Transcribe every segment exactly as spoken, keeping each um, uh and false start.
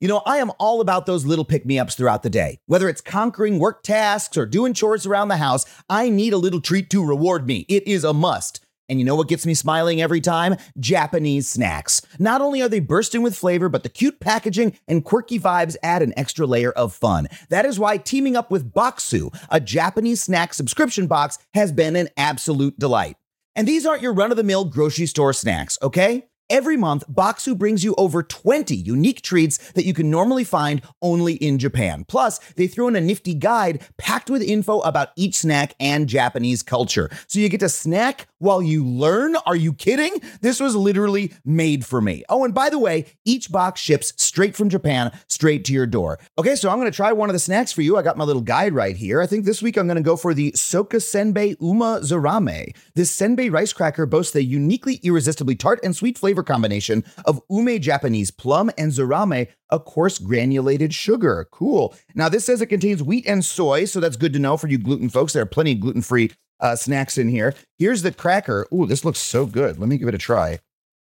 You know, I am all about those little pick-me-ups throughout the day. Whether it's conquering work tasks or doing chores around the house, I need a little treat to reward me. It is a must. And you know what gets me smiling every time? Japanese snacks. Not only are they bursting with flavor, but the cute packaging and quirky vibes add an extra layer of fun. That is why teaming up with Bokksu, a Japanese snack subscription box, has been an absolute delight. And these aren't your run-of-the-mill grocery store snacks, okay? Every month, Bokksu brings you over twenty unique treats that you can normally find only in Japan. Plus, they throw in a nifty guide packed with info about each snack and Japanese culture. So you get to snack while you learn? Are you kidding? This was literally made for me. Oh, and by the way, each box ships straight from Japan, straight to your door. Okay, so I'm going to try one of the snacks for you. I got my little guide right here. I think this week I'm going to go for the Soka Senbei Uma Zarame. This senbei rice cracker boasts a uniquely irresistibly tart and sweet flavor combination of ume Japanese plum and zarame, a coarse granulated sugar. Cool. Now, this says it contains wheat and soy, so that's good to know for you gluten folks. There are plenty of gluten-free uh, snacks in here. Here's the cracker. Ooh, this looks so good. Let me give it a try.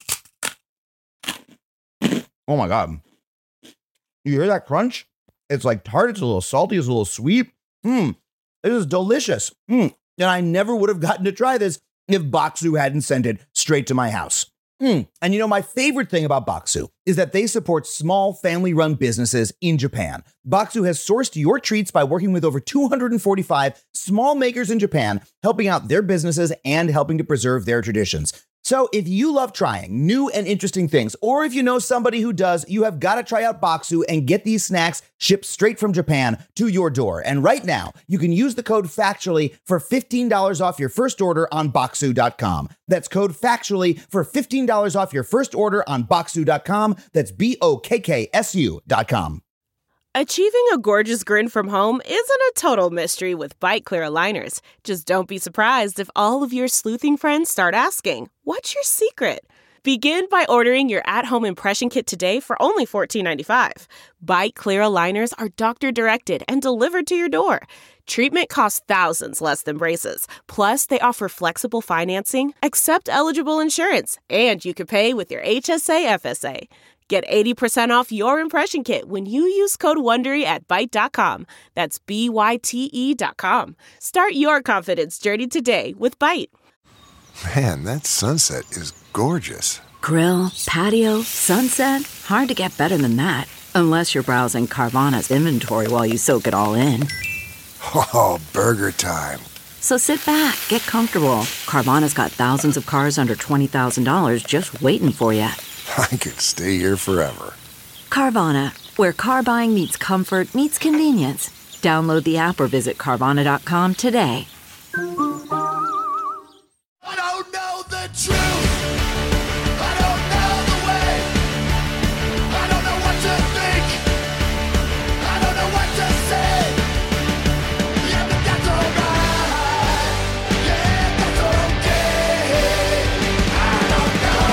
Oh my God. You hear that crunch? It's like tart. It's a little salty. It's a little sweet. Mmm. It is delicious. Mmm. And I never would have gotten to try this if Bokksu hadn't sent it straight to my house. Mm. And you know, my favorite thing about Bokksu is that they support small family-run businesses in Japan. Bokksu has sourced your treats by working with over two hundred forty-five small makers in Japan, helping out their businesses and helping to preserve their traditions. So if you love trying new and interesting things, or if you know somebody who does, you have got to try out Bokksu and get these snacks shipped straight from Japan to your door. And right now, you can use the code FACTUALLY for fifteen dollars off your first order on Bokksu dot com. That's code FACTUALLY for fifteen dollars off your first order on Bokksu dot com. That's B O K K S U dot com. Achieving a gorgeous grin from home isn't a total mystery with Byte Clear aligners. Just don't be surprised if all of your sleuthing friends start asking, what's your secret? Begin by ordering your at-home impression kit today for only fourteen ninety-five. Byte Clear aligners are doctor-directed and delivered to your door. Treatment costs thousands less than braces. Plus, they offer flexible financing, accept eligible insurance, and you can pay with your H S A F S A. Get eighty percent off your impression kit when you use code WONDERY at byte dot com. That's B Y T E dot com. Start your confidence journey today with Byte. Man, that sunset is gorgeous. Grill, patio, sunset. Hard to get better than that. Unless you're browsing Carvana's inventory while you soak it all in. Oh, burger time. So sit back, get comfortable. Carvana's got thousands of cars under twenty thousand dollars just waiting for you. I could stay here forever. Carvana, where car buying meets comfort, meets convenience. Download the app or visit Carvana dot com today. I don't know the truth. I don't know the way. I don't know what to think. I don't know what to say. Yeah, but that's alright. Yeah, that's okay. I don't know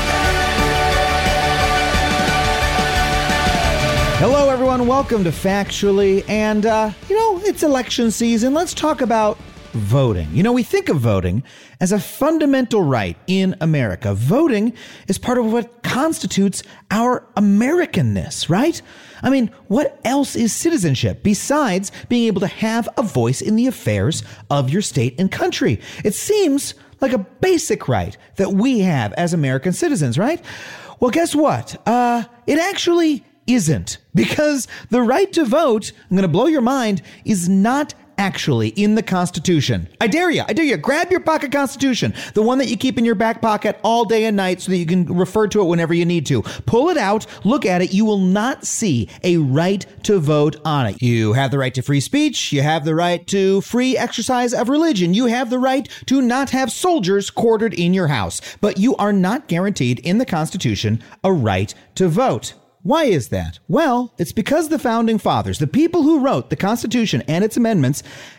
anything. Hello, everyone. Welcome to Factually. And, uh, you know, it's election season. Let's talk about voting. You know, we think of voting as a fundamental right in America. Voting is part of what constitutes our Americanness, right? I mean, what else is citizenship besides being able to have a voice in the affairs of your state and country? It seems like a basic right that we have as American citizens, right? Well, guess what? Uh, it actually isn't, because the right to vote, I'm going to blow your mind, is not actually in the Constitution. I dare you, I dare you, grab your pocket Constitution, the one that you keep in your back pocket all day and night so that you can refer to it whenever you need to. Pull it out, look at it, you will not see a right to vote on it. You have the right to free speech, you have the right to free exercise of religion, you have the right to not have soldiers quartered in your house, but you are not guaranteed in the Constitution a right to vote. Why is that? Well, it's because the founding fathers, the people who wrote the Constitution and its amendments,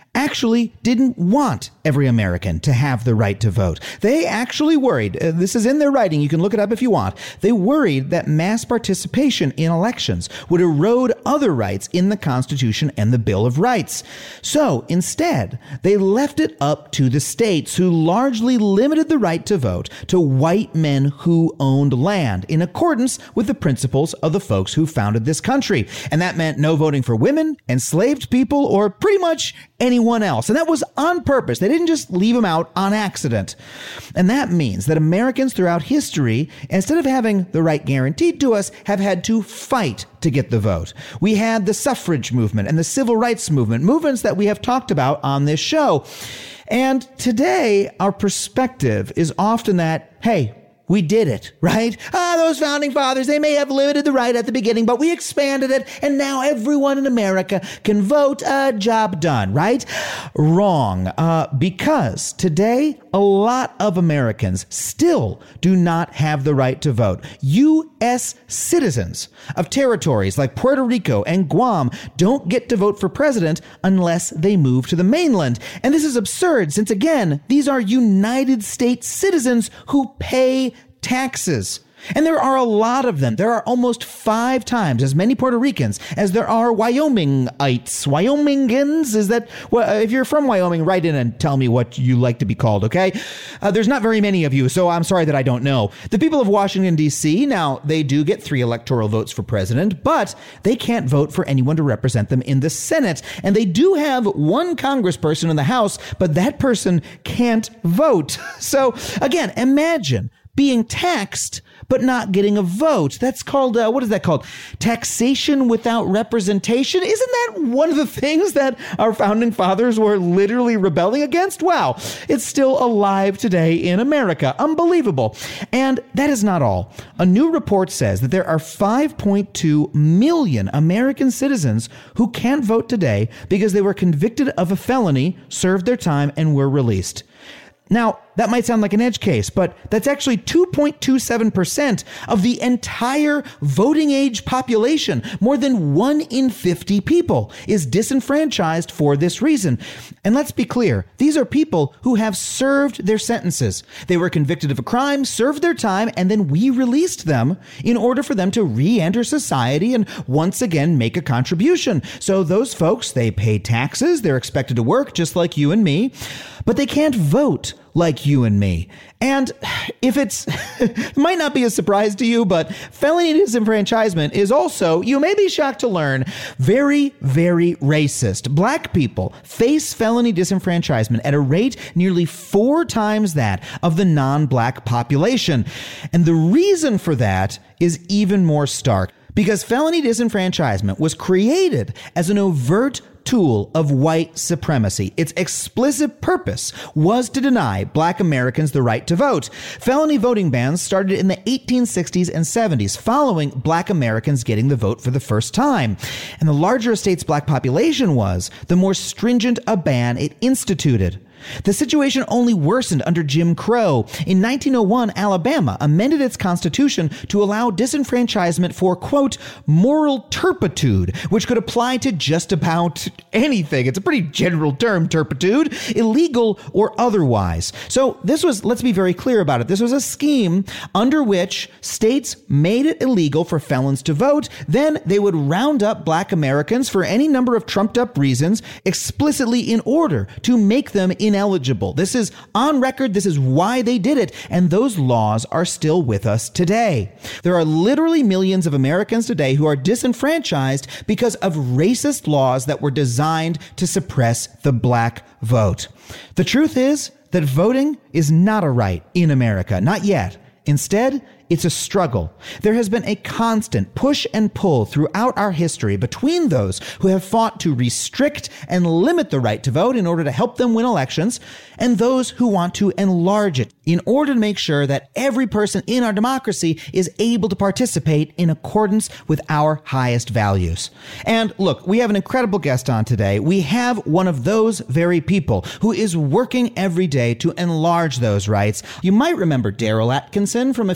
actually didn't want every American to have the right to vote. They actually worried, uh, this is in their writing, you can look it up if you want, they worried that mass participation in elections would erode other rights in the Constitution and the Bill of Rights. So instead, they left it up to the states, who largely limited the right to vote to white men who owned land in accordance with the principles of the folks who founded this country. And that meant no voting for women, enslaved people, or pretty much anyone else. And that was on purpose. They didn't just leave them out on accident. And that means that Americans throughout history, instead of having the right guaranteed to us, have had to fight to get the vote. We had the suffrage movement and the civil rights movement, movements that we have talked about on this show. And today, our perspective is often that, hey, we did it, right? Ah, those founding fathers, they may have limited the right at the beginning, but we expanded it, and now everyone in America can vote. Uh, job done, right? Wrong. Uh, because today, a lot of Americans still do not have the right to vote. U S citizens of territories like Puerto Rico and Guam don't get to vote for president unless they move to the mainland. And this is absurd, since again, these are United States citizens who pay taxes. And there are a lot of them. There are almost five times as many Puerto Ricans as there are Wyomingites. Wyomingans? Is that, well, if you're from Wyoming, write in and tell me what you like to be called, okay? Uh, there's not very many of you, so I'm sorry that I don't know. The people of Washington, D C, now, they do get three electoral votes for president, but they can't vote for anyone to represent them in the Senate. And they do have one congressperson in the House, but that person can't vote. So, again, imagine being taxed but not getting a vote. That's called, uh, what is that called? Taxation without representation? Isn't that one of the things that our founding fathers were literally rebelling against? Wow, it's still alive today in America. Unbelievable. And that is not all. A new report says that there are five point two million American citizens who can't vote today because they were convicted of a felony, served their time, and were released. Now, that might sound like an edge case, but that's actually two point two seven percent of the entire voting age population. More than one in fifty people is disenfranchised for this reason. And let's be clear, these are people who have served their sentences. They were convicted of a crime, served their time, and then we released them in order for them to re-enter society and once again make a contribution. So those folks, they pay taxes, they're expected to work just like you and me, but they can't vote like you and me. And if it's, it might not be a surprise to you, but felony disenfranchisement is also, you may be shocked to learn, very, very racist. Black people face felony disenfranchisement at a rate nearly four times that of the non-black population. And the reason for that is even more stark, because felony disenfranchisement was created as an overt tool of white supremacy. Its explicit purpose was to deny black Americans the right to vote. Felony voting bans started in the eighteen sixties and seventies, following black Americans getting the vote for the first time. And the larger a state's black population was, the more stringent a ban it instituted. The situation only worsened under Jim Crow. In nineteen oh one, Alabama amended its constitution to allow disenfranchisement for, quote, moral turpitude, which could apply to just about anything. It's a pretty general term, turpitude, illegal or otherwise. So this was, let's be very clear about it, this was a scheme under which states made it illegal for felons to vote. Then they would round up black Americans for any number of trumped up reasons explicitly in order to make them ineligible. This is on record. This is why they did it. And those laws are still with us today. There are literally millions of Americans today who are disenfranchised because of racist laws that were designed to suppress the black vote. The truth is that voting is not a right in America. Not yet. Instead, it's a struggle. There has been a constant push and pull throughout our history between those who have fought to restrict and limit the right to vote in order to help them win elections, and those who want to enlarge it in order to make sure that every person in our democracy is able to participate in accordance with our highest values. And look, we have an incredible guest on today. We have one of those very people who is working every day to enlarge those rights. You might remember Daryl Atkinson from a few episodes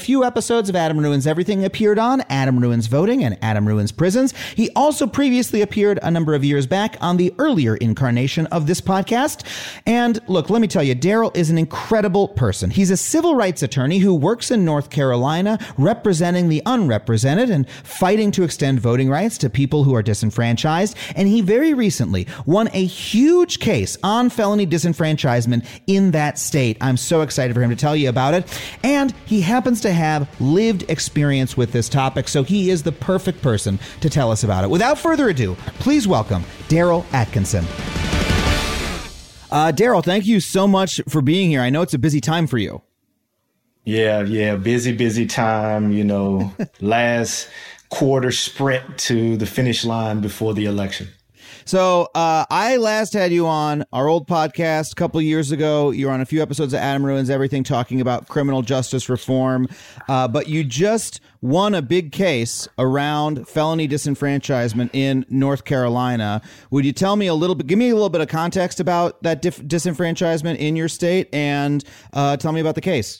episodes of Adam Ruins Everything appeared on Adam Ruins Voting and Adam Ruins Prisons. He also previously appeared a number of years back on the earlier incarnation of this podcast. And look, let me tell you, Daryl is an incredible person. He's a civil rights attorney who works in North Carolina, representing the unrepresented and fighting to extend voting rights to people who are disenfranchised. And he very recently won a huge case on felony disenfranchisement in that state. I'm so excited for him to tell you about it. And he happens to have lived experience with this topic, so he is the perfect person to tell us about it. Without further ado, please welcome Daryl Atkinson. Uh, Daryl, thank you so much for being here. I know it's a busy time for you. Yeah, yeah, busy, busy time, you know, last quarter sprint to the finish line before the election. So uh, I last had you on our old podcast a couple years ago. You were on a few episodes of Adam Ruins Everything talking about criminal justice reform. Uh, but you just won a big case around felony disenfranchisement in North Carolina. Would you tell me a little bit, give me a little bit of context about that dif- disenfranchisement in your state and uh, tell me about the case?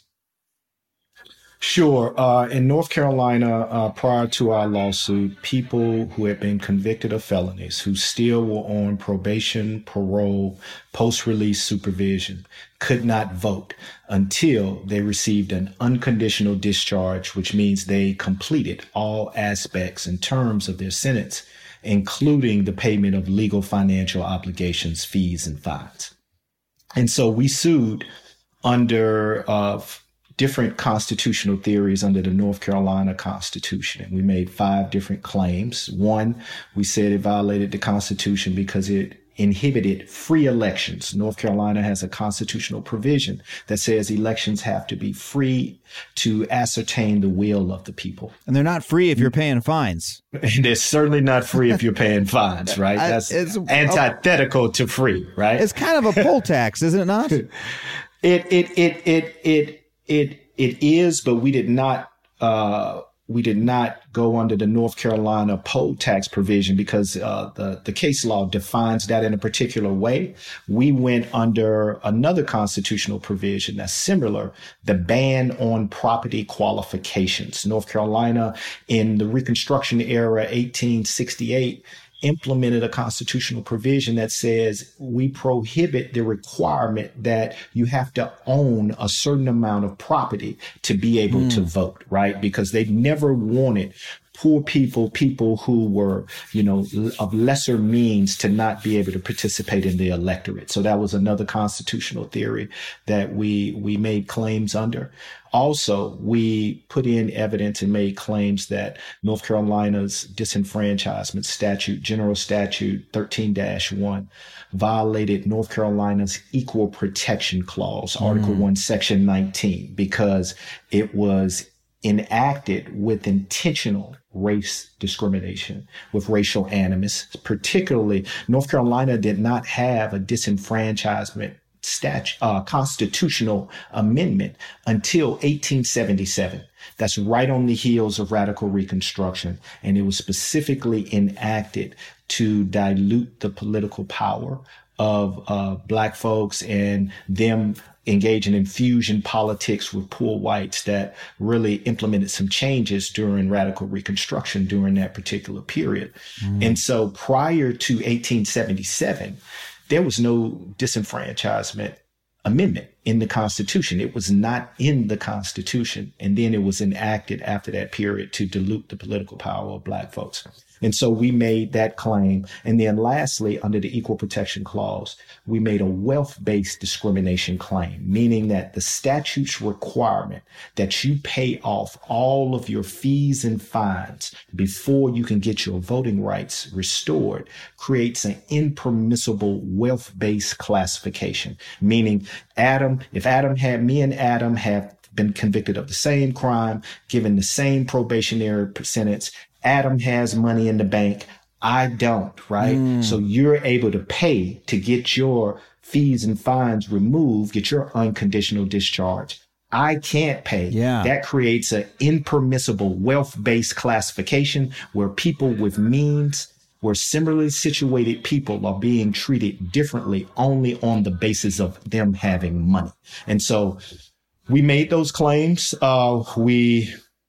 Sure. Uh, in North Carolina, uh, prior to our lawsuit, people who had been convicted of felonies, who still were on probation, parole, post-release supervision, could not vote until they received an unconditional discharge, which means they completed all aspects and terms of their sentence, including the payment of legal financial obligations, fees, and fines. And so we sued under uh, different constitutional theories under the North Carolina Constitution. And we made five different claims. One, we said it violated the Constitution because it inhibited free elections. North Carolina has a constitutional provision that says elections have to be free to ascertain the will of the people. And they're not free if you're paying fines. And they're certainly not free if you're paying fines, right? That's it's, antithetical to free, right? It's kind of a poll tax, isn't it not? it, it, it, it, it, It it is, but we did not uh, we did not go under the North Carolina poll tax provision because uh, the the case law defines that in a particular way. We went under another constitutional provision that's similar, the ban on property qualifications. North Carolina in the Reconstruction era, eighteen sixty-eight. Implemented a constitutional provision that says we prohibit the requirement that you have to own a certain amount of property to be able mm. to vote, right? Because they never wanted poor people, people who were, you know, of lesser means to not be able to participate in the electorate. So that was another constitutional theory that we we made claims under. Also, we put in evidence and made claims that North Carolina's disenfranchisement statute, General Statute thirteen dash one, violated North Carolina's Equal Protection Clause, mm. Article one, Section nineteen, because it was enacted with intentional race discrimination, with racial animus. Particularly, North Carolina did not have a disenfranchisement statute, uh, constitutional amendment until eighteen seventy-seven. That's right on the heels of radical Reconstruction. And it was specifically enacted to dilute the political power of uh, Black folks and them engaging in fusion politics with poor whites that really implemented some changes during radical Reconstruction during that particular period. Mm. And so prior to eighteen seventy-seven, there was no disenfranchisement amendment in the Constitution. It was not in the Constitution. And then it was enacted after that period to dilute the political power of Black folks. And so we made that claim. And then lastly, under the Equal Protection Clause, we made a wealth-based discrimination claim, meaning that the statute's requirement that you pay off all of your fees and fines before you can get your voting rights restored creates an impermissible wealth-based classification, meaning Adam, if Adam had, me and Adam have been convicted of the same crime, given the same probationary sentence, Adam has money in the bank. I don't, right? Mm. So you're able to pay to get your fees and fines removed, get your unconditional discharge. I can't pay. Yeah. That creates an impermissible wealth-based classification where people with means, where similarly situated people are being treated differently only on the basis of them having money. And so we made those claims. Uh, we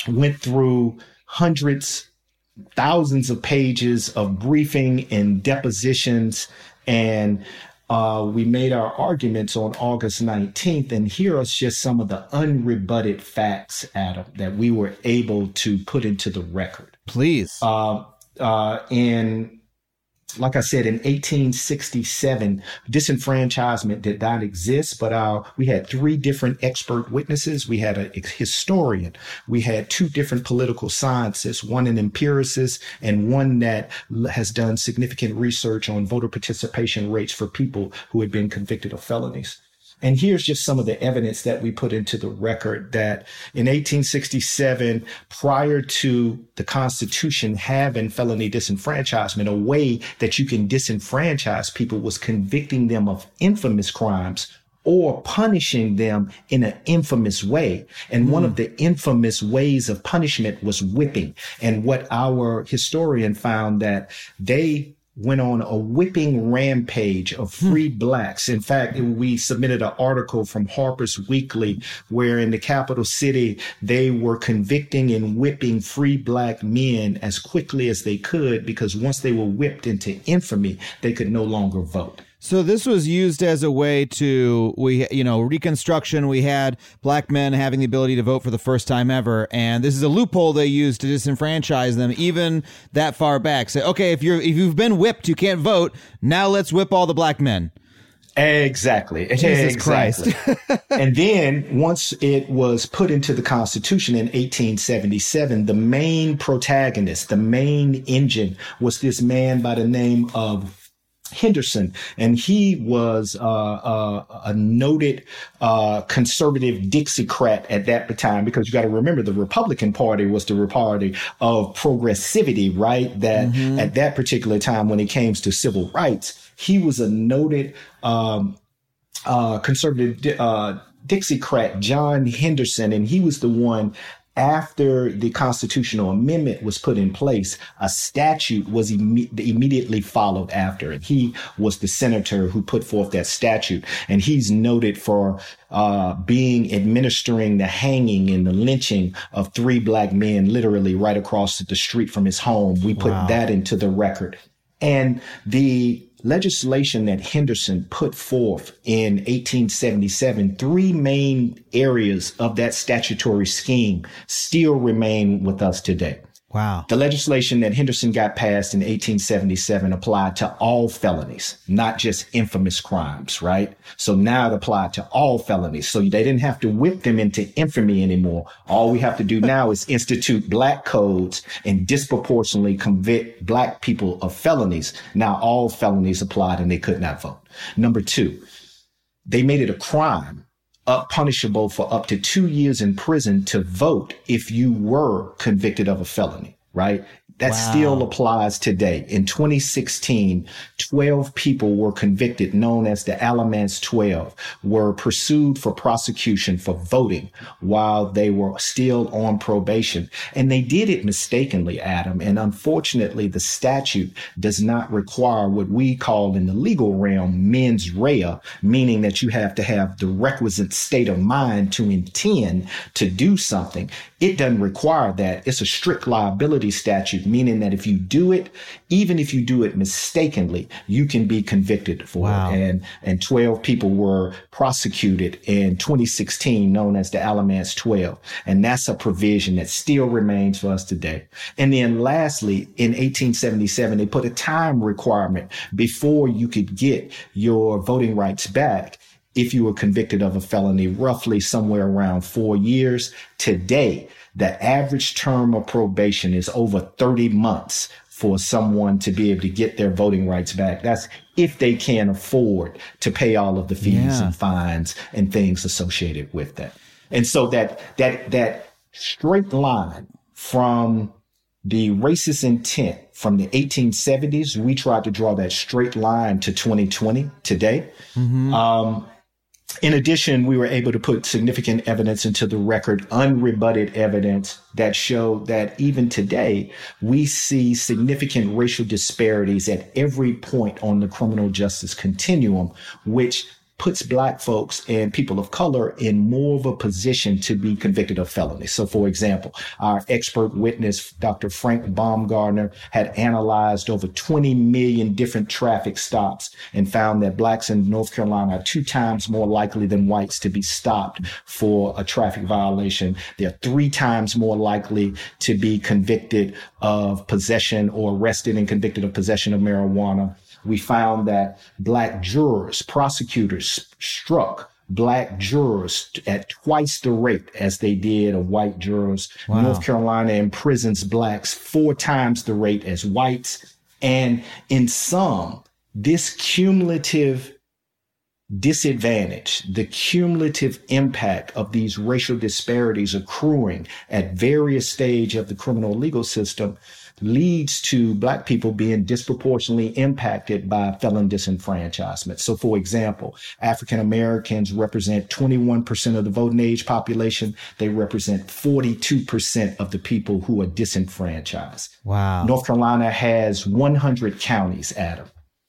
went through hundreds, thousands of pages of briefing and depositions, and uh, we made our arguments on August nineteenth. And here are just some of the unrebutted facts, Adam, that we were able to put into the record. Please. Uh, uh, in Like I said, in eighteen sixty-seven, disenfranchisement did not exist, but uh, we had three different expert witnesses. We had a historian. We had two different political scientists, one an empiricist and one that has done significant research on voter participation rates for people who had been convicted of felonies. And here's just some of the evidence that we put into the record that in eighteen sixty-seven, prior to the Constitution having felony disenfranchisement, a way that you can disenfranchise people was convicting them of infamous crimes or punishing them in an infamous way. And mm. one of the infamous ways of punishment was whipping. And what our historian found that they went on a whipping rampage of free hmm. blacks. In fact, we submitted an article from Harper's Weekly where in the capital city, they were convicting and whipping free black men as quickly as they could, because once they were whipped into infamy, they could no longer vote. So this was used as a way to, we, you know, Reconstruction. We had black men having the ability to vote for the first time ever. And this is a loophole they used to disenfranchise them even that far back. Say, okay, if you're, if you've been whipped, you can't vote. Now let's whip all the black men. Exactly. Jesus exactly. Christ. And then once it was put into the Constitution in eighteen seventy-seven, the main protagonist, the main engine was this man by the name of Henderson, and he was uh, uh, a noted uh, conservative Dixiecrat at that time, because you got to remember the Republican Party was the party of progressivity, right? That mm-hmm. at that particular time, when it came to civil rights, he was a noted um, uh, conservative uh, Dixiecrat, John Henderson, and he was the one. After the constitutional amendment was put in place, a statute was imme- immediately followed after. And he was the senator who put forth that statute. And he's noted for uh, being administering the hanging and the lynching of three black men, literally right across the street from his home. We put wow. that into the record. And the legislation that Henderson put forth in eighteen seventy-seven, three main areas of that statutory scheme still remain with us today. Wow. The legislation that Henderson got passed in eighteen seventy-seven applied to all felonies, not just infamous crimes, right? So now it applied to all felonies. So they didn't have to whip them into infamy anymore. All we have to do now is institute black codes and disproportionately convict black people of felonies. Now all felonies applied and they could not vote. Number two, they made it a crime, up punishable for up to two years in prison to vote if you were convicted of a felony, right? That wow. still applies today. In twenty sixteen, twelve people were convicted, known as the Alamance twelve, were pursued for prosecution for voting while they were still on probation. And they did it mistakenly, Adam. And unfortunately, the statute does not require what we call in the legal realm mens rea, meaning that you have to have the requisite state of mind to intend to do something. It doesn't require that. It's a strict liability statute, meaning that if you do it, even if you do it mistakenly, you can be convicted for wow. it. And, and twelve people were prosecuted in twenty sixteen, known as the Alamance twelve. And that's a provision that still remains for us today. And then lastly, in eighteen seventy-seven, they put a time requirement before you could get your voting rights back if you were convicted of a felony, roughly somewhere around four years. Today, the average term of probation is over thirty months for someone to be able to get their voting rights back. That's if they can afford to pay all of the fees yeah. and fines and things associated with that. And so that that that straight line from the racist intent from the eighteen seventies, we tried to draw that straight line to twenty twenty today. Mm-hmm. Um, In addition, we were able to put significant evidence into the record, unrebutted evidence that showed that even today, we see significant racial disparities at every point on the criminal justice continuum, which puts black folks and people of color in more of a position to be convicted of felonies. So, for example, our expert witness, Doctor Frank Baumgartner, had analyzed over twenty million different traffic stops and found that blacks in North Carolina are two times more likely than whites to be stopped for a traffic violation. They're three times more likely to be convicted of possession or arrested and convicted of possession of marijuana. We found that black jurors, prosecutors struck black jurors at twice the rate as they did of white jurors. Wow. North Carolina imprisons blacks four times the rate as whites. And in sum, this cumulative disadvantage, the cumulative impact of these racial disparities accruing at various stages of the criminal legal system leads to black people being disproportionately impacted by felon disenfranchisement. So, for example, African Americans represent twenty-one percent of the voting age population. They represent forty-two percent of the people who are disenfranchised. Wow. North Carolina has one hundred counties, Adam.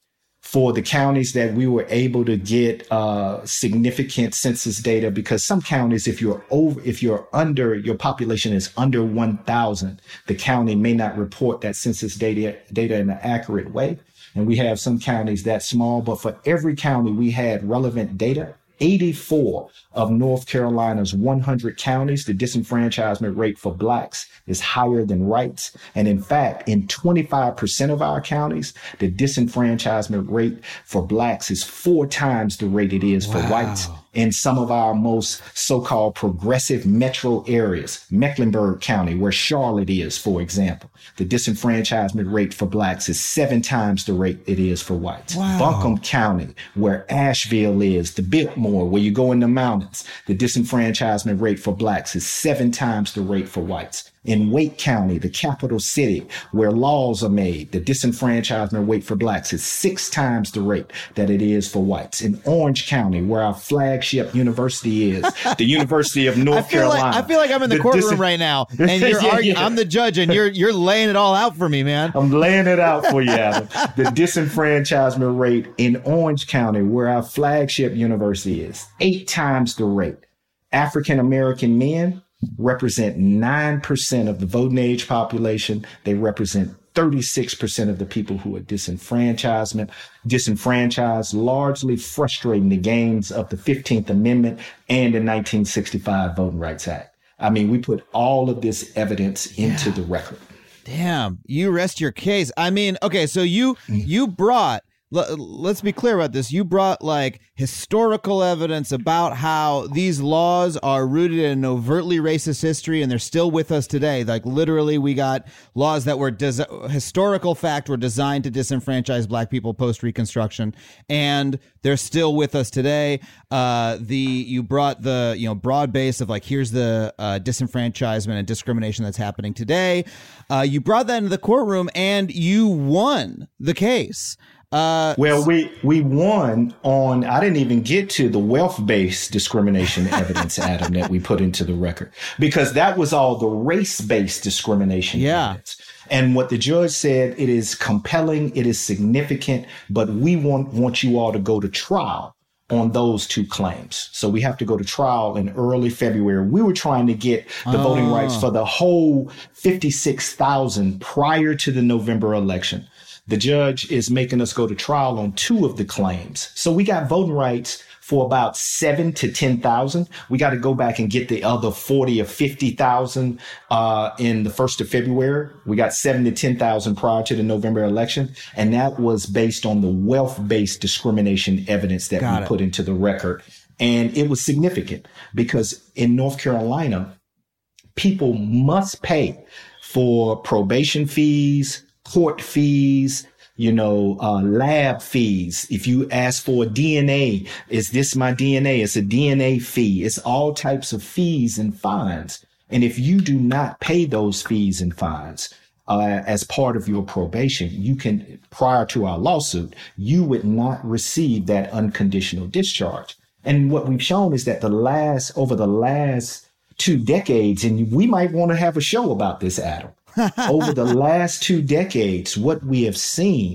For the counties that we were able to get uh, significant census data, because some counties, if you're over, if you're under, your population is under one thousand, the county may not report that census data data in an accurate way. And we have some counties that small, but for every county we had relevant data. eighty-four of North Carolina's one hundred counties, the disenfranchisement rate for blacks is higher than whites. And in fact, in twenty-five percent of our counties, the disenfranchisement rate for blacks is four times the rate it is for wow. whites. In some of our most so-called progressive metro areas, Mecklenburg County, where Charlotte is, for example, the disenfranchisement rate for blacks is seven times the rate it is for whites. Wow. Buncombe County, where Asheville is, the Biltmore, where you go in the mountains, the disenfranchisement rate for blacks is seven times the rate for whites. In Wake County, the capital city, where laws are made, the disenfranchisement rate for blacks is six times the rate that it is for whites. In Orange County, where our flagship university is, the University of North I feel Carolina. Like, I feel like I'm in the, the courtroom dis- right now, and you're yeah, arguing, yeah. I'm the judge, and you're you're laying it all out for me, man. I'm laying it out for you, Adam. The disenfranchisement rate in Orange County, where our flagship university is, eight times the rate. African American men represent nine percent of the voting age population. They represent thirty-six percent of the people who are disenfranchisement, disenfranchised, largely frustrating the gains of the fifteenth Amendment and the nineteen sixty-five Voting Rights Act. I mean, we put all of this evidence into yeah. the record. Damn, you rest your case. I mean, okay, so you you brought, l- let's be clear about this. You brought like historical evidence about how these laws are rooted in an overtly racist history, and they're still with us today. Like literally, we got laws that were des- historical fact were designed to disenfranchise black people post Reconstruction, and they're still with us today. Uh, the you brought the you know broad base of like here's the uh, disenfranchisement and discrimination that's happening today. Uh, you brought that into the courtroom, and you won the case. Uh, well, we we won on, I didn't even get to the wealth-based discrimination evidence, Adam, that we put into the record, because that was all the race-based discrimination yeah. evidence. And what the judge said, it is compelling, it is significant, but we want, want you all to go to trial on those two claims. So we have to go to trial in early February. We were trying to get the oh. voting rights for the whole fifty-six thousand prior to the November election. The judge is making us go to trial on two of the claims. So we got voting rights for about seven to ten thousand. We got to go back and get the other forty or fifty thousand uh, in the first of February. We got seven to ten thousand prior to the November election. And that was based on the wealth-based discrimination evidence that got we it. put into the record. And it was significant because in North Carolina, people must pay for probation fees, court fees, you know, uh, lab fees. If you ask for a D N A, is this my D N A? It's a D N A fee. It's all types of fees and fines. And if you do not pay those fees and fines uh, as part of your probation, you can, prior to our lawsuit, you would not receive that unconditional discharge. And what we've shown is that the last, over the last two decades, and we might want to have a show about this, Adam. Over the last two decades, what we have seen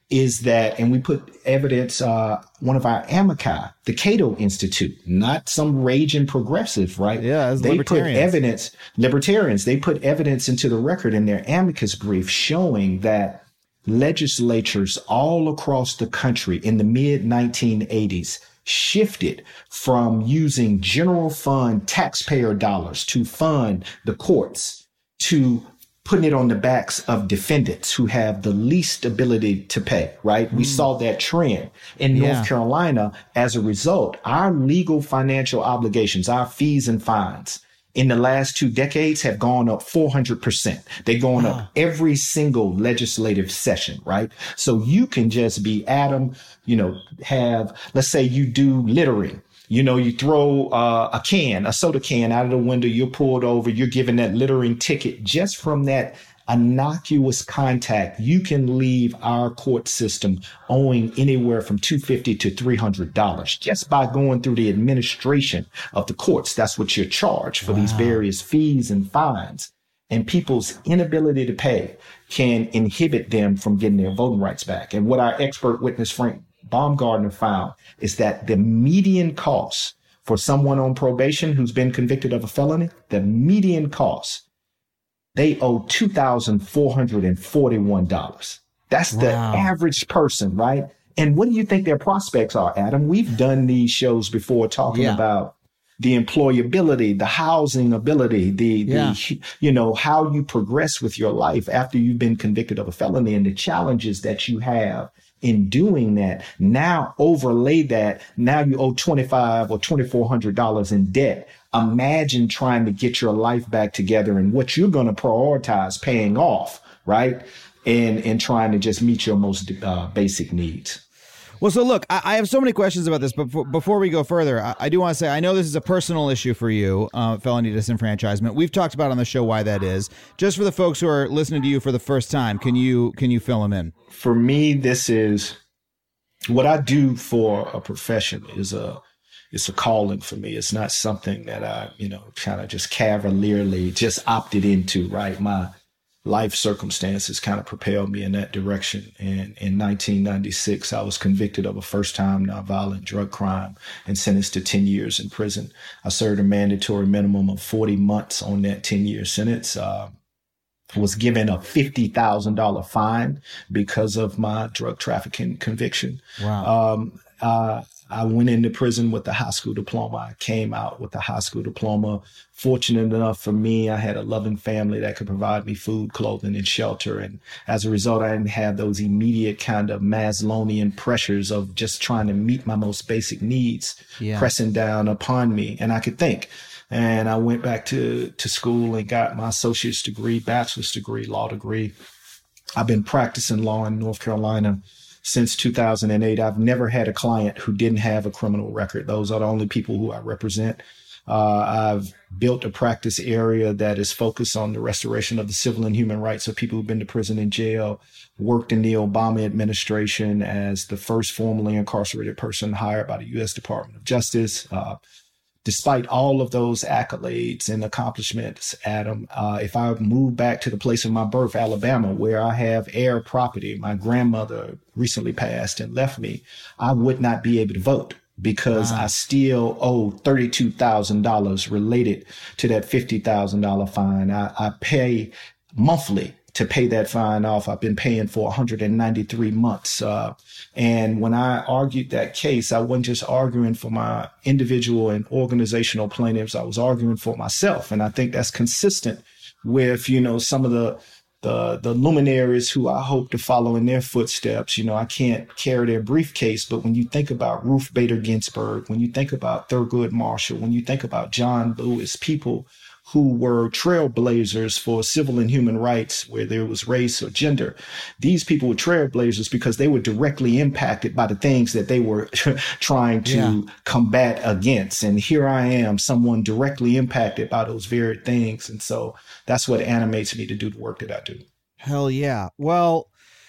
is that, and we put evidence, uh, one of our amici, the Cato Institute, not some raging progressive, right? Yeah, as they put libertarians. evidence, libertarians, they put evidence into the record in their amicus brief showing that legislatures all across the country in the mid nineteen eighties shifted from using general fund taxpayer dollars to fund the courts to putting it on the backs of defendants who have the least ability to pay, right? Mm. We saw that trend in Yeah. North Carolina. As a result, our legal financial obligations, our fees and fines in the last two decades have gone up four hundred percent. They're going Wow. up every single legislative session, right? So you can just be Adam, you know, have, let's say you do littering. You know, you throw uh, a can, a soda can out of the window, you're pulled over, you're given that littering ticket. Just from that innocuous contact, you can leave our court system owing anywhere from two hundred fifty dollars to three hundred dollars just by going through the administration of the courts. That's what you're charged for, wow. these various fees and fines. And people's inability to pay can inhibit them from getting their voting rights back. And what our expert witness, Frank Baumgardner, found is that the median cost for someone on probation who's been convicted of a felony, the median cost, they owe two thousand four hundred forty-one dollars. That's the wow. average person, right? And what do you think their prospects are, Adam? We've done these shows before talking yeah. about the employability, the housing ability, the, yeah. the, you know, how you progress with your life after you've been convicted of a felony and the challenges that you have in doing that. Now overlay that. Now you owe twenty-five or twenty-four hundred dollars in debt. Imagine trying to get your life back together and what you're going to prioritize paying off, right? And, and trying to just meet your most uh, basic needs. Well, so look, I, I have so many questions about this, but before, before we go further, I, I do want to say, I know this is a personal issue for you, uh, felony disenfranchisement. We've talked about on the show why that is. Just for the folks who are listening to you for the first time, can you can you fill them in? For me, this is what I do for a profession is a it's a calling for me. It's not something that I, you know, kind of just cavalierly just opted into, right? My life circumstances kind of propelled me in that direction. And in nineteen ninety-six, I was convicted of a first-time nonviolent drug crime and sentenced to ten years in prison. I served a mandatory minimum of forty months on that ten-year sentence. Uh, was given a fifty thousand dollars fine because of my drug trafficking conviction. Wow. Um, uh, I went into prison with a high school diploma. I came out with a high school diploma. Fortunate enough for me, I had a loving family that could provide me food, clothing, and shelter. And as a result, I didn't have those immediate kind of Maslowian pressures of just trying to meet my most basic needs yeah. pressing down upon me. And I could think. And I went back to, to school and got my associate's degree, bachelor's degree, law degree. I've been practicing law in North Carolina since two thousand eight. I've never had a client who didn't have a criminal record. Those are the only people who I represent. Uh, I've built a practice area that is focused on the restoration of the civil and human rights of people who've been to prison and jail, worked in the Obama administration as the first formerly incarcerated person hired by the U S Department of Justice. Uh, Despite all of those accolades and accomplishments, Adam, uh, if I move back to the place of my birth, Alabama, where I have heir property, my grandmother recently passed and left me, I would not be able to vote because wow. I still owe thirty-two thousand dollars related to that fifty thousand dollars fine. I, I pay monthly to pay that fine off. I've been paying for one hundred ninety-three months. Uh, and when I argued that case, I wasn't just arguing for my individual and organizational plaintiffs. I was arguing for myself. And I think that's consistent with, you know, some of the, the, the luminaries who I hope to follow in their footsteps. You know, I can't carry their briefcase, but when you think about Ruth Bader Ginsburg, when you think about Thurgood Marshall, when you think about John Lewis, people who were trailblazers for civil and human rights, where there was race or gender. These people were trailblazers because they were directly impacted by the things that they were trying to yeah. combat against. And here I am, someone directly impacted by those very things. And so that's what animates me to do the work that I do. Hell yeah. Well,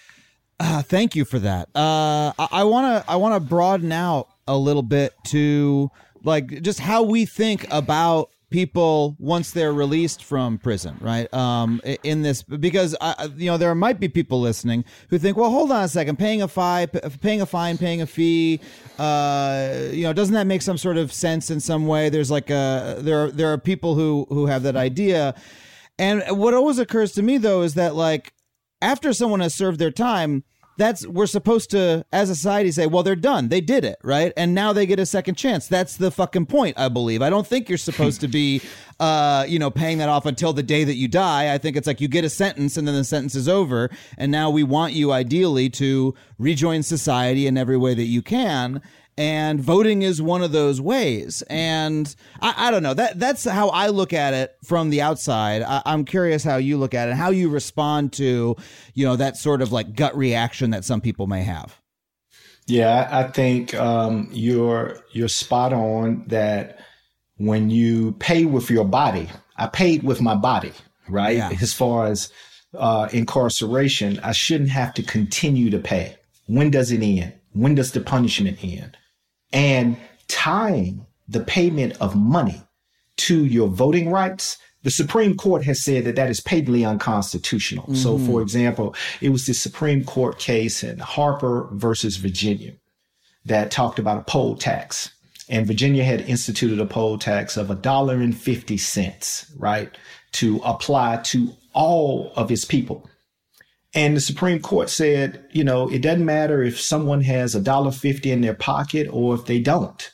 uh, thank you for that. Uh, I want to I want to broaden out a little bit to like just how we think about people once they're released from prison, right? Um, in this, because I, you know, there might be people listening who think, well, hold on a second, paying a fine, paying a fine, paying a fee, uh, you know, doesn't that make some sort of sense in some way? There's like a there are there are people who who have that idea, and what always occurs to me though is that like after someone has served their time, that's we're supposed to, as a society, say, well, they're done. They did it, right? And now they get a second chance. That's the fucking point, I believe. I don't think you're supposed to be, uh, you know, paying that off until the day that you die. I think it's like you get a sentence and then the sentence is over. And now we want you, ideally, to rejoin society in every way that you can. And voting is one of those ways. And I, I don't know, that that's how I look at it from the outside. I, I'm curious how you look at it, how you respond to, you know, that sort of like gut reaction that some people may have. Yeah, I think um, you're you're spot on that when you pay with your body, I paid with my body, right? Yeah. As far as uh, incarceration, I shouldn't have to continue to pay. When does it end? When does the punishment end? And tying the payment of money to your voting rights, the Supreme Court has said that that is patently unconstitutional. Mm-hmm. So, for example, it was the Supreme Court case in Harper versus Virginia that talked about a poll tax. And Virginia had instituted a poll tax of a dollar and fifty cents, right, to apply to all of its people. And the Supreme Court said, you know, it doesn't matter if someone has a dollar fifty in their pocket or if they don't.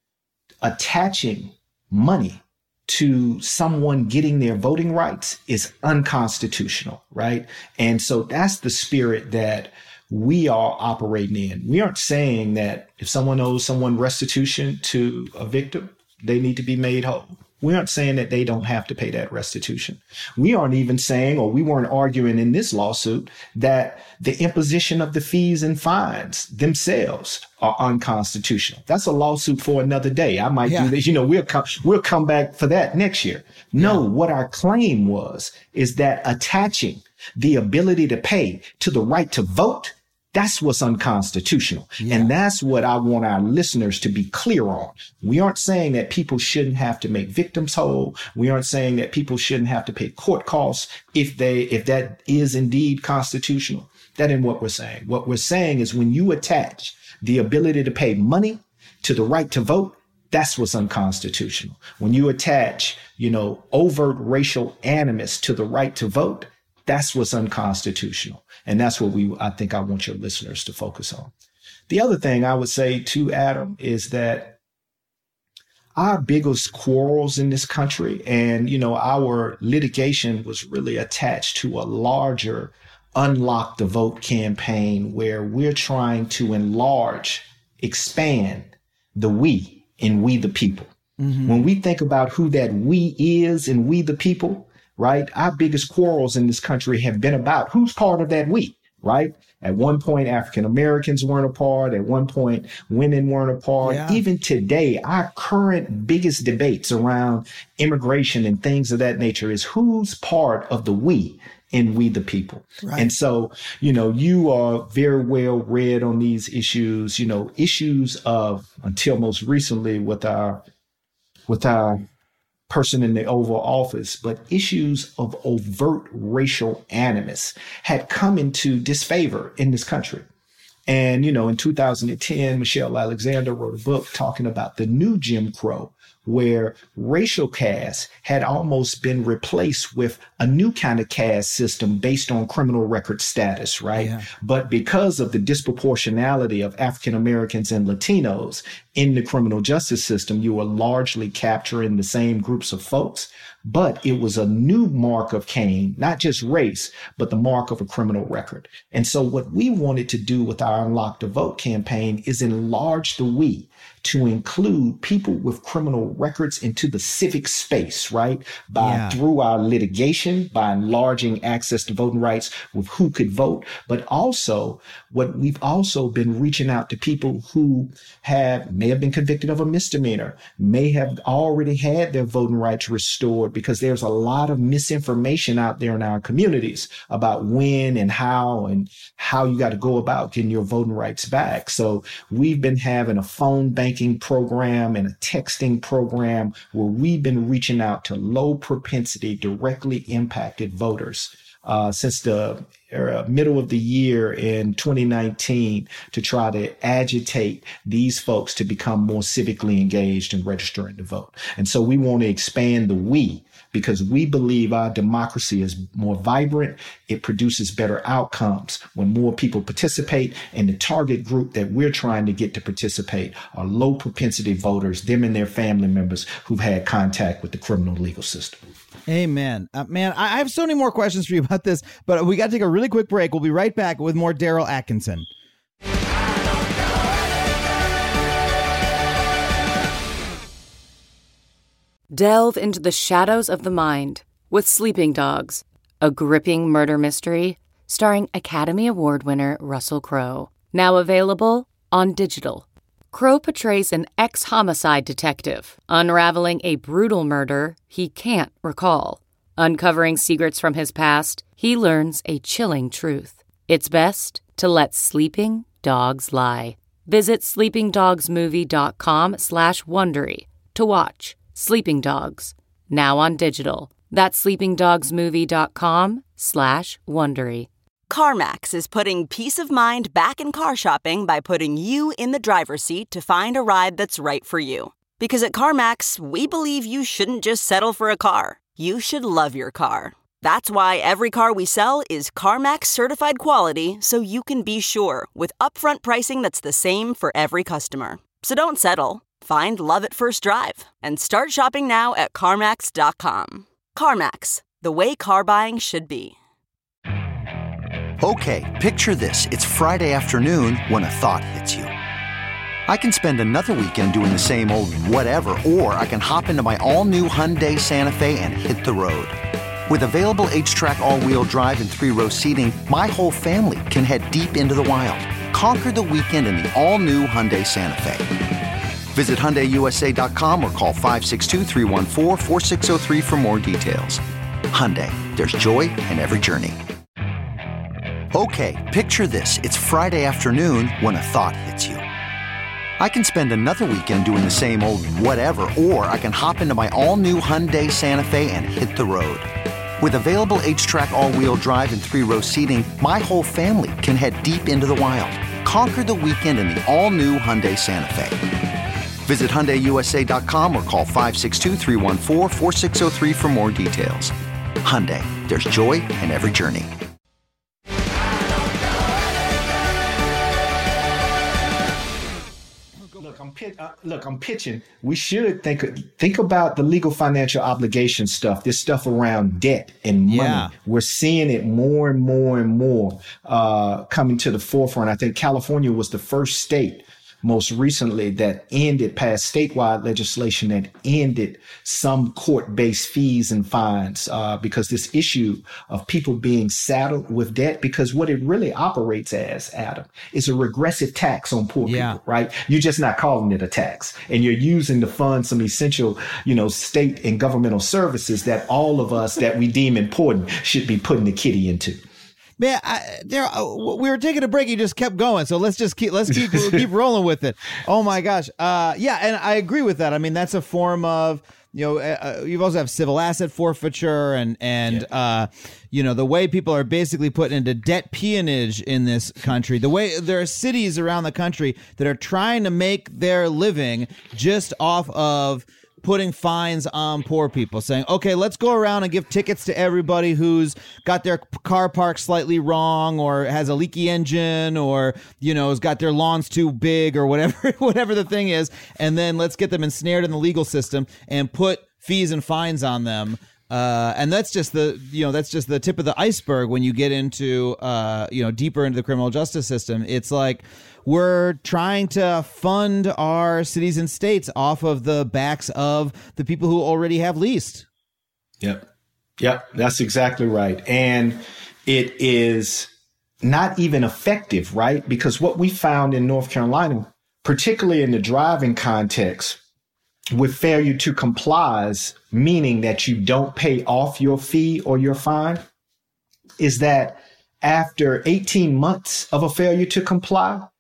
Attaching money to someone getting their voting rights is unconstitutional, right? And so that's the spirit that we are operating in. We aren't saying that if someone owes someone restitution to a victim, they need to be made whole. We aren't saying that they don't have to pay that restitution. We aren't even saying, or we weren't arguing in this lawsuit, that the imposition of the fees and fines themselves are unconstitutional. That's a lawsuit for another day. I might yeah. do this. You know, we'll come, we'll come back for that next year. No, yeah. What our claim was is that attaching the ability to pay to the right to vote, that's what's unconstitutional. Yeah. And that's what I want our listeners to be clear on. We aren't saying that people shouldn't have to make victims whole. We aren't saying that people shouldn't have to pay court costs if they, if that is indeed constitutional. That ain't what we're saying. What we're saying is when you attach the ability to pay money to the right to vote, that's what's unconstitutional. When you attach, you know, overt racial animus to the right to vote, that's what's unconstitutional. And that's what we, I think I want your listeners to focus on. The other thing I would say to Adam is that our biggest quarrels in this country and, you know, our litigation was really attached to a larger Unlock the Vote campaign where we're trying to enlarge, expand the we in We the People. Mm-hmm. When we think about who that we is in We the People, right? Our biggest quarrels in this country have been about who's part of that we, right? At one point, African Americans weren't a part. At one point, women weren't a part. Yeah. Even today, our current biggest debates around immigration and things of that nature is who's part of the we in We the People. Right. And so, you know, you are very well read on these issues, you know, issues of, until most recently with our, with our, person in the Oval Office, but issues of overt racial animus had come into disfavor in this country. And, you know, in two thousand ten, Michelle Alexander wrote a book talking about the new Jim Crow, where racial caste had almost been replaced with a new kind of caste system based on criminal record status, right? Yeah. But because of the disproportionality of African Americans and Latinos in the criminal justice system, you were largely capturing the same groups of folks. But it was a new mark of Cain, not just race, but the mark of a criminal record. And so what we wanted to do with our Unlock the Vote campaign is enlarge the we to include people with criminal records into the civic space, right? By yeah. through our litigation, by enlarging access to voting rights with who could vote, but also what we've also been reaching out to people who have may have been convicted of a misdemeanor, may have already had their voting rights restored, because there's a lot of misinformation out there in our communities about when and how and how you got to go about getting your voting rights back. So we've been having a phone bank banking program and a texting program where we've been reaching out to low propensity, directly impacted voters uh, since the uh, middle of the year in twenty nineteen to try to agitate these folks to become more civically engaged and registering to vote. And so we want to expand the we, because we believe our democracy is more vibrant. It produces better outcomes when more people participate. And the target group that we're trying to get to participate are low propensity voters, them and their family members who've had contact with the criminal legal system. Amen. Uh, man, I have so many more questions for you about this, but we got to take a really quick break. We'll be right back with more Daryl Atkinson. Delve into the shadows of the mind with Sleeping Dogs, a gripping murder mystery starring Academy Award winner Russell Crowe. Now available on digital. Crowe portrays an ex-homicide detective unraveling a brutal murder he can't recall. Uncovering secrets from his past, he learns a chilling truth. It's best to let sleeping dogs lie. Visit sleepingdogsmovie.com slash Wondery to watch Sleeping Dogs, now on digital. That's sleepingdogsmovie.com slash Wondery. CarMax is putting peace of mind back in car shopping by putting you in the driver's seat to find a ride that's right for you. Because at CarMax, we believe you shouldn't just settle for a car. You should love your car. That's why every car we sell is CarMax certified quality, so you can be sure with upfront pricing that's the same for every customer. So don't settle. Find love at first drive and start shopping now at CarMax dot com. CarMax, the way car buying should be. Okay, picture this. It's Friday afternoon when a thought hits you. I can spend another weekend doing the same old whatever, or I can hop into my all-new Hyundai Santa Fe and hit the road. With available H-Track all-wheel drive and three-row seating, my whole family can head deep into the wild. Conquer the weekend in the all-new Hyundai Santa Fe. Visit Hyundai U S A dot com or call five six two, three one four, four six zero three for more details. Hyundai, there's joy in every journey. Okay, picture this. It's Friday afternoon when a thought hits you. I can spend another weekend doing the same old whatever, or I can hop into my all-new Hyundai Santa Fe and hit the road. With available H-Track all-wheel drive and three-row seating, my whole family can head deep into the wild. Conquer the weekend in the all-new Hyundai Santa Fe. Visit Hyundai U S A dot com or call five six two, three one four, four six zero three for more details. Hyundai, there's joy in every journey. Look, I'm pit, uh, look, I'm pitching. We should think think about the legal financial obligation stuff. This stuff around debt and money. Yeah. We're seeing it more and more and more uh, coming to the forefront. I think California was the first state most recently that ended, passed statewide legislation that ended some court-based fees and fines uh, because this issue of people being saddled with debt, because what it really operates as, Adam, is a regressive tax on poor Yeah. people, right? You're just not calling it a tax, and you're using to fund some essential, you know, state and governmental services that all of us that we deem important should be putting the kitty into. Man, I, there uh, we were taking a break. You just kept going, so let's just keep let's keep keep rolling with it. Oh my gosh, uh, yeah, and I agree with that. I mean, that's a form of, you know, uh, you also have civil asset forfeiture and and yeah. uh, you know, the way people are basically put into debt peonage in this country. The way there are cities around the country that are trying to make their living just off of putting fines on poor people, saying, okay, let's go around and give tickets to everybody who's got their car parked slightly wrong or has a leaky engine or, you know, has got their lawns too big or whatever, whatever the thing is. And then let's get them ensnared in the legal system and put fees and fines on them. Uh, and that's just the, you know, that's just the tip of the iceberg when you get into, uh, you know, deeper into the criminal justice system. It's like, we're trying to fund our cities and states off of the backs of the people who already have least. Yep. Yep. That's exactly right. And it is not even effective, right? Because what we found in North Carolina, particularly in the driving context, with failure to comply, meaning that you don't pay off your fee or your fine, is that after eighteen months of a failure to comply,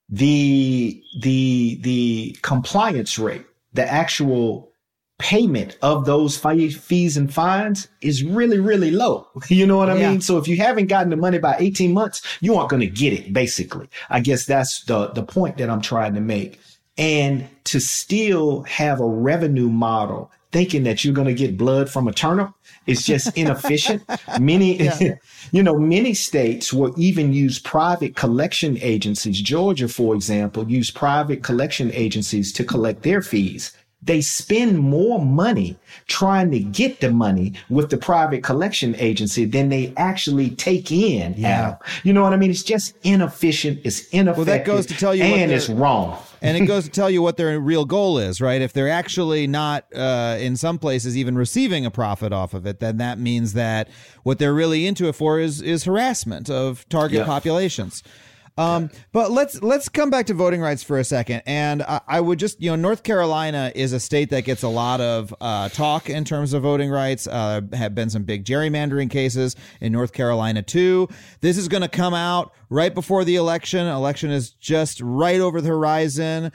the the the compliance rate, the actual payment of those fees and fines is really, really low. You know what I yeah. mean? So if you haven't gotten the money by eighteen months, you aren't going to get it, basically. I guess that's the, the point that I'm trying to make. And to still have a revenue model thinking that you're going to get blood from a turnip is just inefficient. Many, yeah. you know, many states will even use private collection agencies. Georgia, for example, use private collection agencies to collect their fees. They spend more money trying to get the money with the private collection agency than they actually take in. Yeah. Adam. You know what I mean? It's just inefficient. It's ineffective. Well, that goes to tell you what and it's wrong. And it goes to tell you what their real goal is, right? If they're actually not, uh, in some places, even receiving a profit off of it, then that means that what they're really into it for is is harassment of target yeah. populations. Um, but let's let's come back to voting rights for a second. And I, I would just, you know, North Carolina is a state that gets a lot of uh, talk in terms of voting rights. Uh, have been some big gerrymandering cases in North Carolina, too. This is going to come out right before the election. Election is just right over the horizon.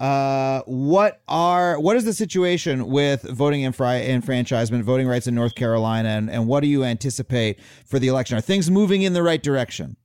Uh, what are what is the situation with voting enfri- enfranchisement, voting rights in North Carolina, and, and what do you anticipate for the election? Are things moving in the right direction?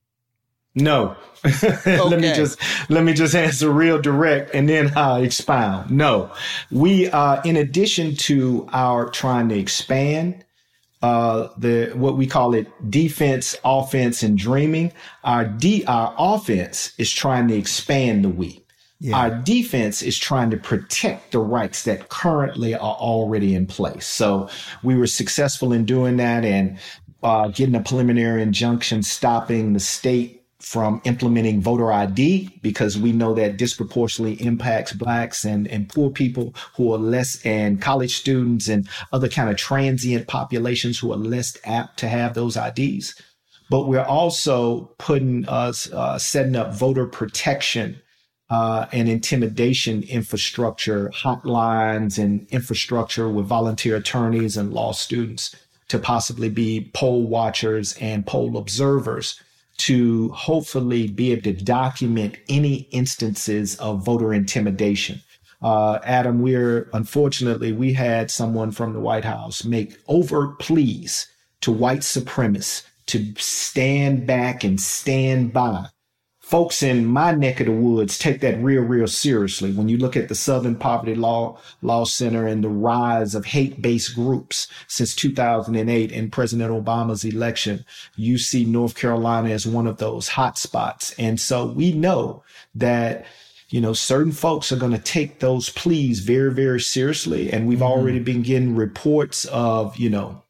No. Okay. let me just let me just answer real direct and then I'll expound. No, we uh, in addition to our trying to expand uh, the what we call it defense, offense, and dreaming, our de- our offense is trying to expand the we. Yeah. Our defense is trying to protect the rights that currently are already in place. So we were successful in doing that and uh, getting a preliminary injunction stopping the state from implementing voter I D because we know that disproportionately impacts blacks and, and poor people who are less, and college students and other kind of transient populations who are less apt to have those I Ds. But we're also putting us, uh, setting up voter protection uh, and intimidation infrastructure, hotlines and infrastructure with volunteer attorneys and law students to possibly be poll watchers and poll observers, to hopefully be able to document any instances of voter intimidation. Uh, Adam, we're unfortunately, we had someone from the White House make overt pleas to white supremacists to stand back and stand by. Folks in my neck of the woods take that real, real seriously. When you look at the Southern Poverty Law Law Center and the rise of hate-based groups since two thousand eight in President Obama's election, you see North Carolina as one of those hot spots. And so we know that, you know, certain folks are going to take those pleas very, very seriously. And we've mm-hmm. already been getting reports of, you know,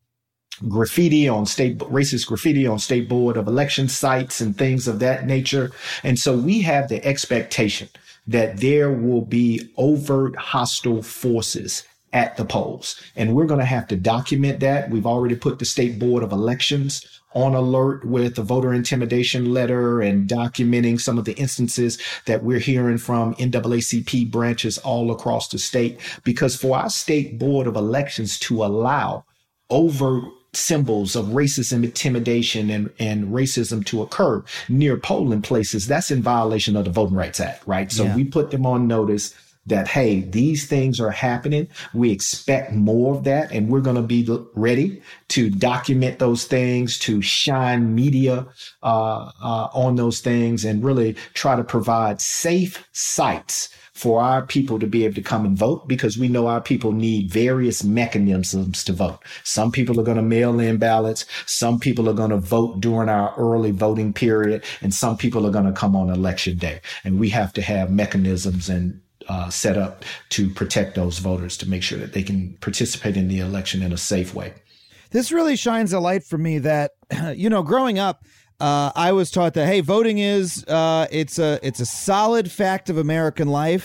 graffiti on state, racist graffiti on state board of election sites and things of that nature. And so we have the expectation that there will be overt hostile forces at the polls. And we're going to have to document that. We've already put the state board of elections on alert with a voter intimidation letter and documenting some of the instances that we're hearing from N double A C P branches all across the state. Because for our state board of elections to allow overt symbols of racism, intimidation, and, and racism to occur near polling places, that's in violation of the Voting Rights Act, right? So yeah. we put them on notice that, hey, these things are happening. We expect more of that, and we're going to be ready to document those things, to shine media uh, uh, on those things, and really try to provide safe sites for our people to be able to come and vote, because we know our people need various mechanisms to vote. Some people are going to mail in ballots. Some people are going to vote during our early voting period, and some people are going to come on election day. And we have to have mechanisms and uh, set up to protect those voters to make sure that they can participate in the election in a safe way. This really shines a light for me that, you know, growing up, Uh, I was taught that, hey, voting is uh, it's a it's a solid fact of American life.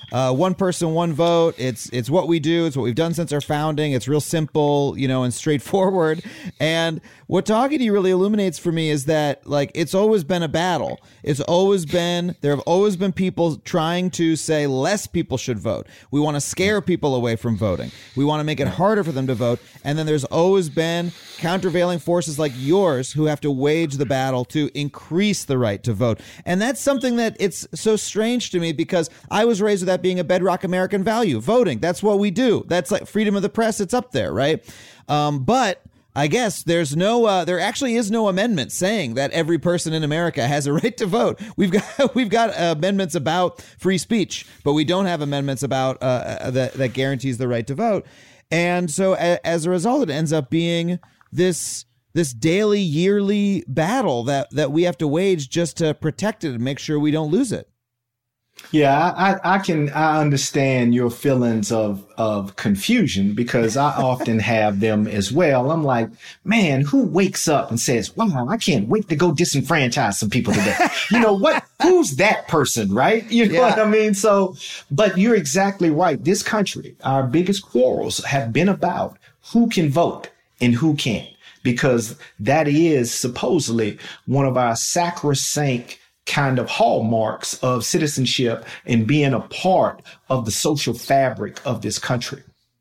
uh, one person, one vote. It's it's what we do. It's what we've done since our founding. It's real simple, you know, and straightforward. And what talking to you really illuminates for me is that, like, it's always been a battle. It's always been, there have always been people trying to say less people should vote. We want to scare people away from voting. We want to make it harder for them to vote. And then there's always been countervailing forces like yours who have to wage the battle to increase the right to vote. And that's something that it's so strange to me, because I was raised with that being a bedrock American value. Voting, that's what we do. That's like freedom of the press. It's up there, right? Um, but I guess there's no, uh, there actually is no amendment saying that every person in America has a right to vote. We've got we've got amendments about free speech, but we don't have amendments about uh, that that guarantees the right to vote. And so a, as a result, it ends up being this this daily, yearly battle that that we have to wage just to protect it and make sure we don't lose it. Yeah, I, I can I understand your feelings of of confusion, because I often have them as well. I'm like, man, who wakes up and says, wow, I can't wait to go disenfranchise some people today? You know what? Who's that person, right? You know yeah. what I mean? So, but you're exactly right. This country, our biggest quarrels have been about who can vote and who can't, because that is supposedly one of our sacrosanct kind of hallmarks of citizenship and being a part of the social fabric of this country.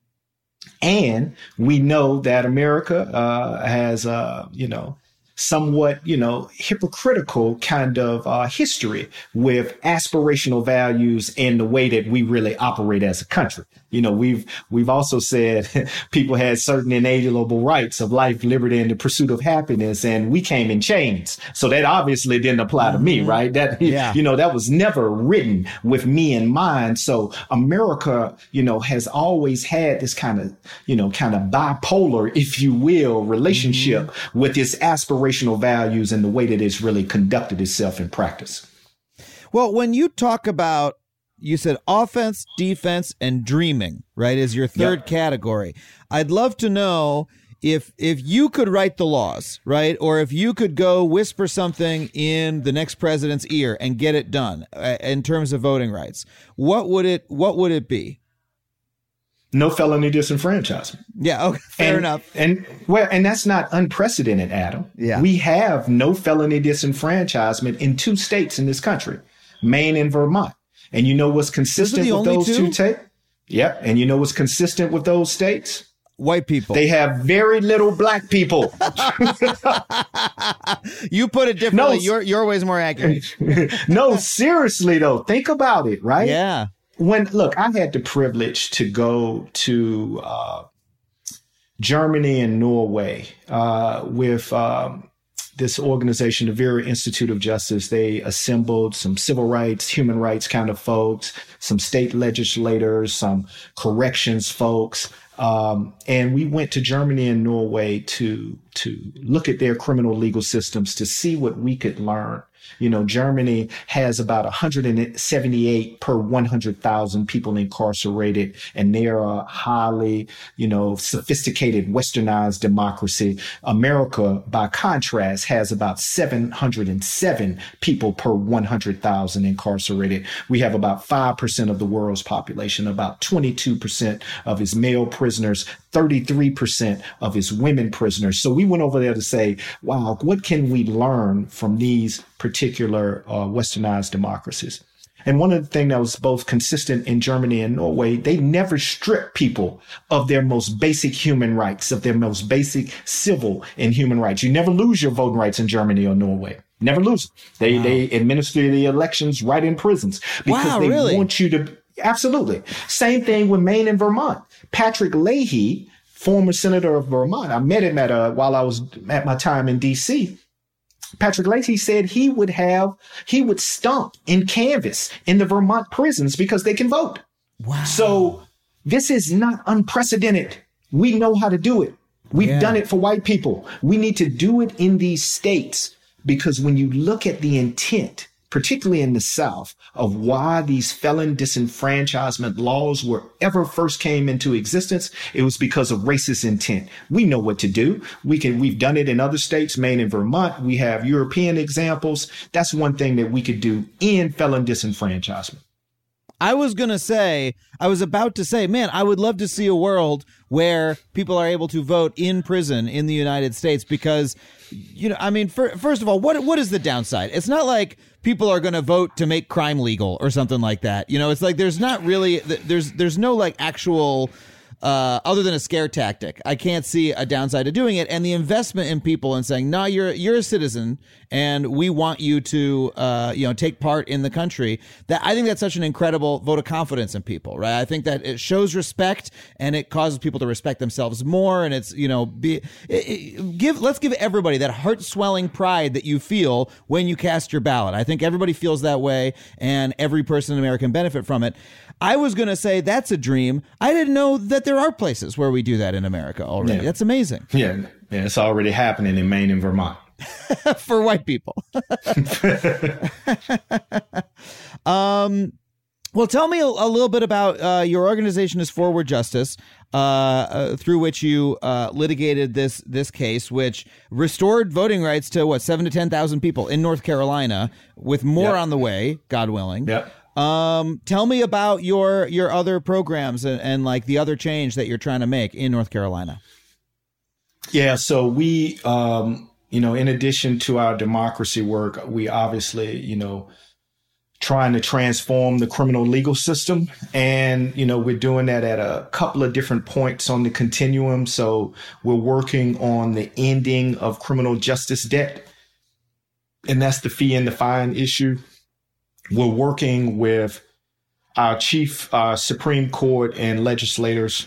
And we know that America uh, has, uh, you know, somewhat, you know, hypocritical kind of uh, history with aspirational values and the way that we really operate as a country. You know, we've we've also said people had certain inalienable rights of life, liberty, and the pursuit of happiness, and we came in chains. So that obviously didn't apply to me, right? That, yeah. you know, that was never written with me in mind. So America, you know, has always had this kind of, you know, kind of bipolar, if you will, relationship mm-hmm. with its aspirational values and the way that it's really conducted itself in practice. Well, when you talk about, you said offense, defense, and dreaming, right, is your third yep. category. I'd love to know if if you could write the laws, right, or if you could go whisper something in the next president's ear and get it done uh, in terms of voting rights, what would it what would it be? No felony disenfranchisement. Yeah, okay, fair and, enough. And well, and that's not unprecedented, Adam. Yeah. We have no felony disenfranchisement in two states in this country, Maine and Vermont. And you know what's consistent with those two, two states? Yep. And you know what's consistent with those states? White people. They have very little black people. You put it differently. No, your your way is more accurate. No, seriously though, think about it, right? Yeah. When look, I had the privilege to go to uh, Germany and Norway uh, with um, this organization, the Vera Institute of Justice. They assembled some civil rights, human rights kind of folks, some state legislators, some corrections folks. Um, and we went to Germany and Norway to to look at their criminal legal systems to see what we could learn. You know, Germany has about one hundred seventy-eight per one hundred thousand people incarcerated, and they're a highly, you know, sophisticated, westernized democracy. America, by contrast, has about seven hundred seven people per one hundred thousand incarcerated. We have about five percent of the world's population, about twenty-two percent of its male prisoners, thirty-three percent of its women prisoners. So we went over there to say, wow, what can we learn from these particular uh, westernized democracies? And one of the things that was both consistent in Germany and Norway, they never strip people of their most basic human rights, of their most basic civil and human rights. You never lose your voting rights in Germany or Norway. Never lose. They wow. they administer the elections right in prisons because wow, they really? want you to. Absolutely. Same thing with Maine and Vermont. Patrick Leahy, former senator of Vermont, I met him at a, while I was at my time in D C. Patrick Leahy said he would have, he would stomp and canvass in the Vermont prisons because they can vote. Wow. So this is not unprecedented. We know how to do it. We've yeah. done it for white people. We need to do it in these states, because when you look at the intent, particularly in the South, of why these felon disenfranchisement laws were ever first came into existence, it was because of racist intent. We know what to do. We can, we've done it in other states, Maine and Vermont. We have European examples. That's one thing that we could do in felon disenfranchisement. I was going to say, I was about to say, man, I would love to see a world where people are able to vote in prison in the United States because, you know, I mean, for, first of all, what what is the downside? It's not like people are going to vote to make crime legal or something like that. You know, it's like there's not really there's there's no like actual uh, other than a scare tactic. I can't see a downside to doing it. And the investment in people and saying, no, you're you're a citizen and we want you to, uh, you know, take part in the country. That I think that's such an incredible vote of confidence in people. Right. I think that it shows respect and it causes people to respect themselves more. And it's, you know, be it, it, give let's give everybody that heart swelling pride that you feel when you cast your ballot. I think everybody feels that way and every person in America can benefit from it. I was going to say that's a dream. I didn't know that there are places where we do that in America already. Yeah. That's amazing. Yeah. yeah, it's already happening in Maine and Vermont. For white people. um, well, tell me a, a little bit about uh, your organization is Forward Justice, uh, uh, through which you uh, litigated this this case, which restored voting rights to, what, seven to ten thousand people in North Carolina, with more yep. on the way, God willing. Yep. Um, tell me about your your other programs and, and like the other change that you're trying to make in North Carolina. Yeah, so we, um, you know, in addition to our democracy work, we obviously, you know, trying to transform the criminal legal system. And, you know, we're doing that at a couple of different points on the continuum. So we're working on the ending of criminal justice debt. And that's the fee and the fine issue. We're working with our chief uh, Supreme Court and legislators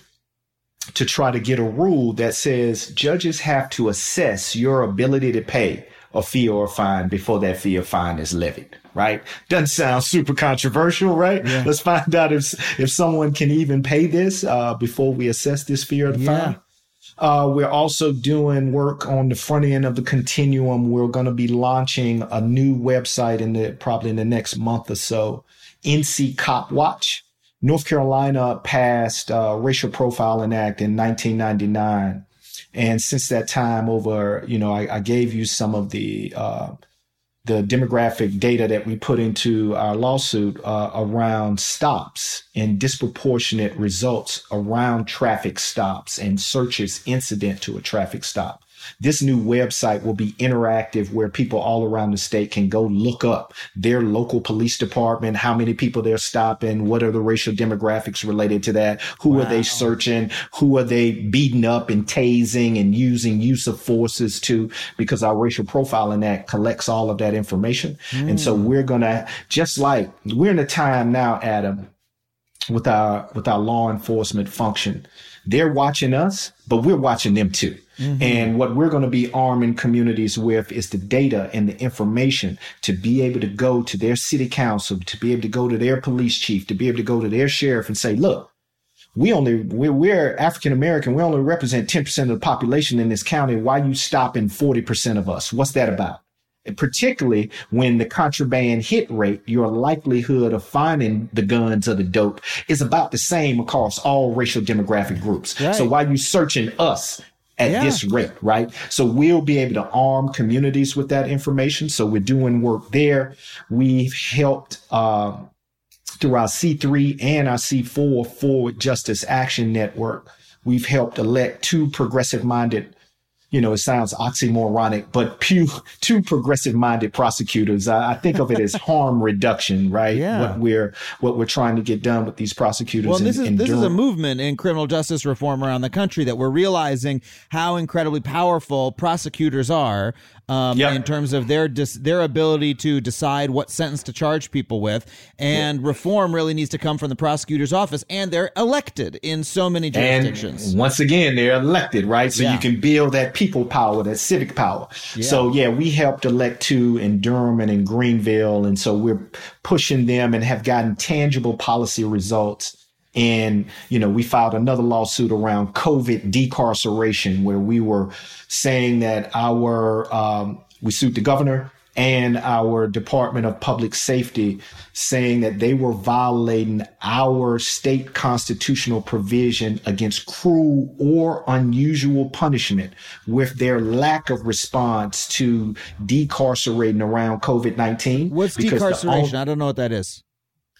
to try to get a rule that says judges have to assess your ability to pay a fee or a fine before that fee or fine is levied, right? Doesn't sound super controversial, right? Yeah. Let's find out if if someone can even pay this uh, before we assess this fee or the yeah. fine. Uh, we're also doing work on the front end of the continuum. We're going to be launching a new website in the probably in the next month or so, N C Cop Watch. North Carolina passed uh, Racial Profiling Act in nineteen ninety-nine. And since that time over, you know, I, I gave you some of the uh, the demographic data that we put into our lawsuit uh, around stops and disproportionate results around traffic stops and searches incident to a traffic stop. This new website will be interactive where people all around the state can go look up their local police department, how many people they're stopping, what are the racial demographics related to that, who wow. are they searching, who are they beating up and tasing and using use of forces to, because our Racial Profiling Act collects all of that information. Mm. And so we're going to, just like we're in a time now, Adam, with our with our law enforcement function, they're watching us, but we're watching them too. Mm-hmm. And what we're going to be arming communities with is the data and the information to be able to go to their city council, to be able to go to their police chief, to be able to go to their sheriff and say, look, we only, we're, we're African-American. We only represent ten percent of the population in this county. Why are you stopping forty percent of us? What's that about? And particularly when the contraband hit rate, your likelihood of finding the guns or the dope is about the same across all racial demographic groups. Right. So why are you searching us at yeah. this rate, right? So we'll be able to arm communities with that information. So we're doing work there. We've helped uh, through our C three and our C four Forward Justice Action Network. We've helped elect two progressive-minded, you know, it sounds oxymoronic, but pew, two progressive-minded prosecutors. I, I think of it as harm reduction, right? Yeah. What we're what we're trying to get done with these prosecutors. Well, this and, is and this Durham. is a movement in criminal justice reform around the country that we're realizing how incredibly powerful prosecutors are. Um, yep. in terms of their dis- their ability to decide what sentence to charge people with. And yep. reform really needs to come from the prosecutor's office. And they're elected in so many jurisdictions. And once again, they're elected, right? So yeah. you can build that people power, that civic power. Yeah. So, yeah, we helped elect two in Durham and in Greenville. And so we're pushing them and have gotten tangible policy results. And, you know, we filed another lawsuit around COVID decarceration, where we were saying that our, um, we sued the governor and our Department of Public Safety, saying that they were violating our state constitutional provision against cruel or unusual punishment with their lack of response to decarcerating around COVID nineteen. What's decarceration? All- I don't know what that is.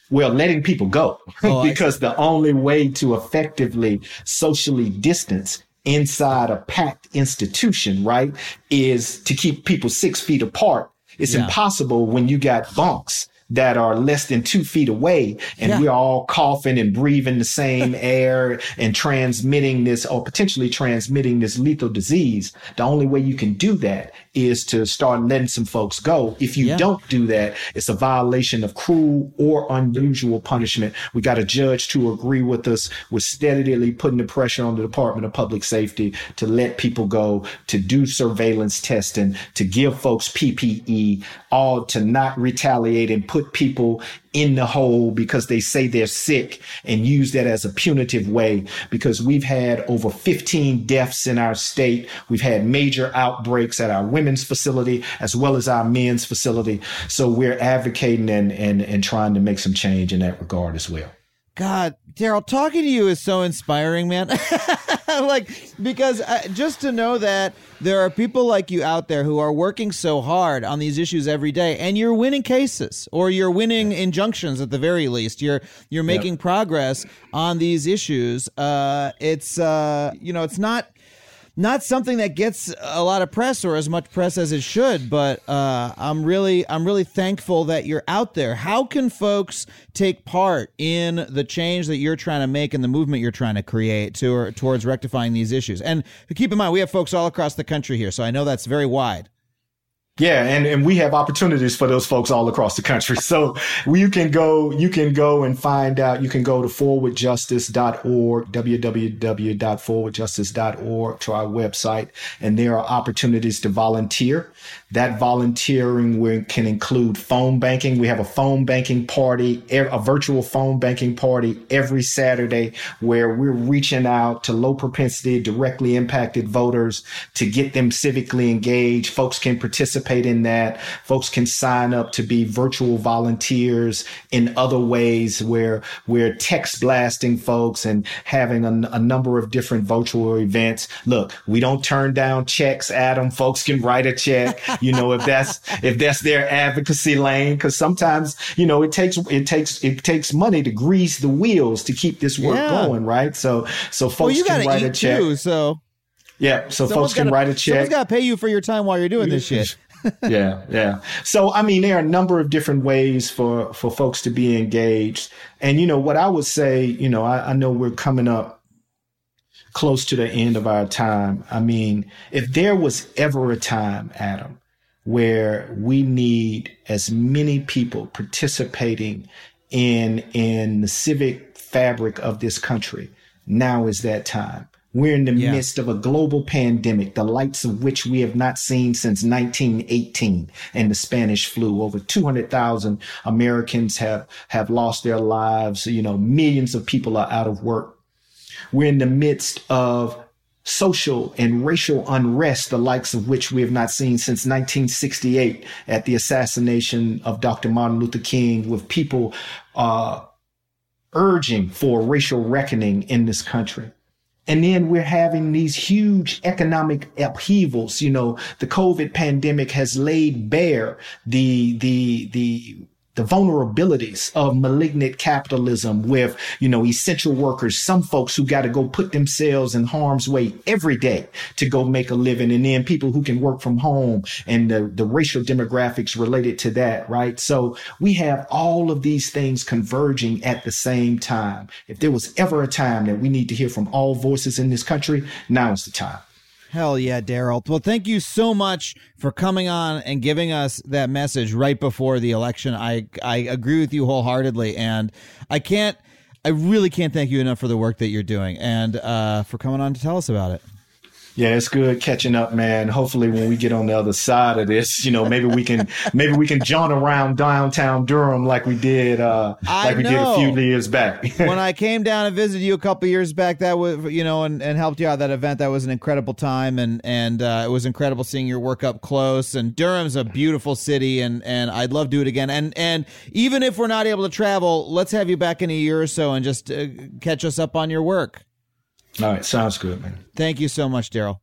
Well, letting people go, Oh, because the only way to effectively socially distance inside a packed institution, right, is to keep people six feet apart. It's Yeah. impossible when you got bunks that are less than two feet away and Yeah. we're all coughing and breathing the same air and transmitting this or potentially transmitting this lethal disease. The only way you can do that is to start letting some folks go. If you Yeah. don't do that, it's a violation of cruel or unusual punishment. We got a judge to agree with us. We're steadily putting the pressure on the Department of Public Safety to let people go, to do surveillance testing, to give folks P P E, all to not retaliate and put people in the hole because they say they're sick and use that as a punitive way, because we've had over fifteen deaths in our state. We've had major outbreaks at our women's facility as well as our men's facility. So we're advocating and, and, and trying to make some change in that regard as well. God, Daryl, talking to you is so inspiring, man. Like, because uh, just to know that there are people like you out there who are working so hard on these issues every day, and you're winning cases, or you're winning injunctions at the very least. You're you're making Yep. progress on these issues. Uh, it's uh, you know, it's not. Not something that gets a lot of press or as much press as it should, but uh, I'm really I'm really thankful that you're out there. How can folks take part in the change that you're trying to make and the movement you're trying to create to, towards rectifying these issues? And keep in mind, we have folks all across the country here, so I know that's very wide. Yeah, and, and we have opportunities for those folks all across the country. So you can go, you can go and find out. You can go to forward justice dot org, w w w dot forward justice dot org, to our website, and there are opportunities to volunteer. That volunteering will, can include phone banking. We have a phone banking party, a virtual phone banking party every Saturday, where we're reaching out to low propensity, directly impacted voters to get them civically engaged. Folks can participate in that. Folks can sign up to be virtual volunteers in other ways, where we're text blasting folks and having a, a number of different virtual events. Look, we don't turn down checks, Adam. Folks can write a check, you know, if that's if that's their advocacy lane, because sometimes, you know, it takes it takes it takes money to grease the wheels to keep this work Yeah. going, right? So so folks Well, you can gotta write eat a check. too, so Yeah, so someone's folks can gotta- write a check. Someone's got to pay you for your time while you're doing this shit. yeah, yeah. So, I mean, there are a number of different ways for, for folks to be engaged. And, you know, what I would say, you know, I, I know we're coming up close to the end of our time. I mean, if there was ever a time, Adam, where we need as many people participating in, in the civic fabric of this country, now is that time. We're in the Yeah. midst of a global pandemic, the likes of which we have not seen since nineteen eighteen and the Spanish flu. Over two hundred thousand Americans have, have lost their lives. You know, millions of people are out of work. We're in the midst of social and racial unrest, the likes of which we have not seen since nineteen sixty-eight at the assassination of Doctor Martin Luther King, with people uh, urging for racial reckoning in this country. And then we're having these huge economic upheavals. You know, the COVID pandemic has laid bare the, the, the, the vulnerabilities of malignant capitalism with, you know, essential workers, some folks who got to go put themselves in harm's way every day to go make a living. And then people who can work from home and the, the racial demographics related to that, right? So we have all of these things converging at the same time. If there was ever a time that we need to hear from all voices in this country, now is the time. Hell yeah, Daryl. Well, thank you so much for coming on and giving us that message right before the election. I I agree with you wholeheartedly, and I can't, I really can't thank you enough for the work that you're doing and uh, for coming on to tell us about it. Yeah, it's good catching up, man. Hopefully when we get on the other side of this, you know, maybe we can maybe we can jaunt around downtown Durham like we did uh I like we know. did a few years back. When I came down and visited you a couple years back, that was, you know, and, and helped you out at that event, that was an incredible time, and and uh, it was incredible seeing your work up close. And Durham's a beautiful city, and and I'd love to do it again. And and even if we're not able to travel, let's have you back in a year or so and just uh, catch us up on your work. All right, sounds good, man. Thank you so much, Daryl.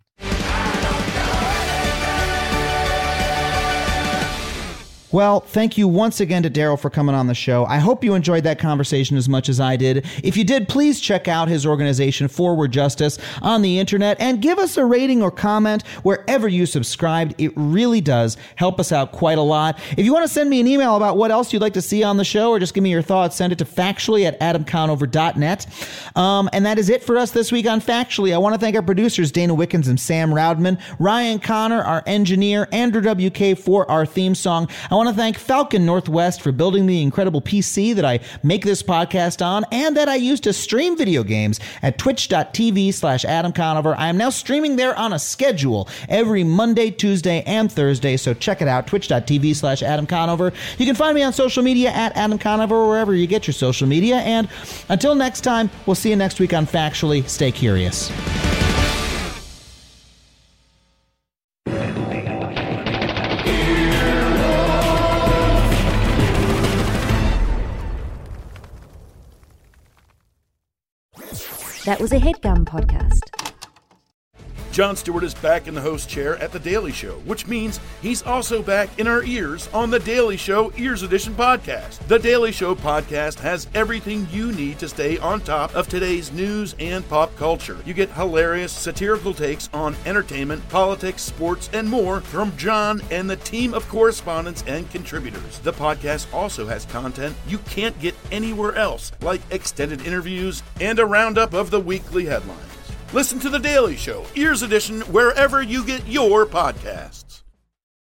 Well, thank you once again to Daryl for coming on the show. I hope you enjoyed that conversation as much as I did. If you did, please check out his organization, Forward Justice, on the internet and give us a rating or comment wherever you subscribed. It really does help us out quite a lot. If you want to send me an email about what else you'd like to see on the show or just give me your thoughts, send it to factually at adam conover dot net. Um, and that is it for us this week on Factually. I want to thank our producers, Dana Wickens and Sam Roudman, Ryan Connor, our engineer, Andrew W K for our theme song. I want to thank Falcon Northwest for building the incredible P C that I make this podcast on and that I use to stream video games at twitch.tv slash Adam Conover. I am now streaming there on a schedule every Monday, Tuesday, and Thursday, so check it out, twitch.tv slash Adam Conover. You can find me on social media at Adam Conover, wherever you get your social media, and until next time, we'll see you next week on Factually. Stay curious. That was a HeadGum podcast. Jon Stewart is back in the host chair at The Daily Show, which means he's also back in our ears on The Daily Show Ears Edition podcast. The Daily Show podcast has everything you need to stay on top of today's news and pop culture. You get hilarious, satirical takes on entertainment, politics, sports, and more from Jon and the team of correspondents and contributors. The podcast also has content you can't get anywhere else, like extended interviews and a roundup of the weekly headlines. Listen to The Daily Show, Ears Edition, wherever you get your podcasts.